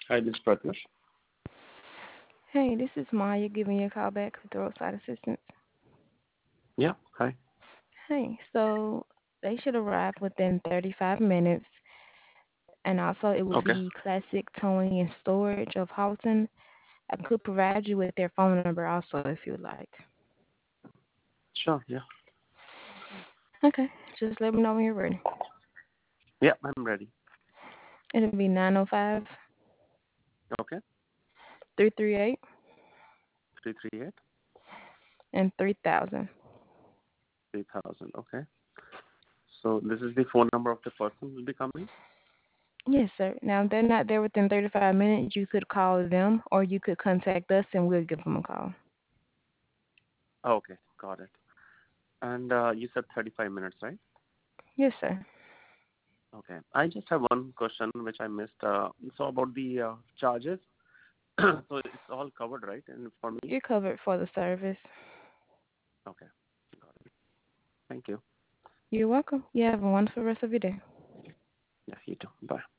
Hi, this is Pratyash. Hey, this is Maya giving you a call back with roadside assistance. Yeah, hi. Hey, so they should arrive within 35 minutes, and also it would Okay. be classic towing and storage of Halton. I could provide you with their phone number also if you would like. Sure, yeah. Okay, just let me know when you're ready. Yeah, I'm ready. It'll be 905 Okay. 338 338 and 3000. 3000. Okay. So this is the phone number of the person who will be coming? Yes, sir. Now, if they're not there within 35 minutes, you could call them or you could contact us and we'll give them a call. Oh, okay, got it. And you said 35 minutes, right? Yes, sir. Okay. I just have one question which I missed. So about the charges. So it's all covered, right? And for me? You're covered for the service. Okay, got it. Thank you. You're welcome. You have a wonderful rest of your day. Yeah, you too. Bye.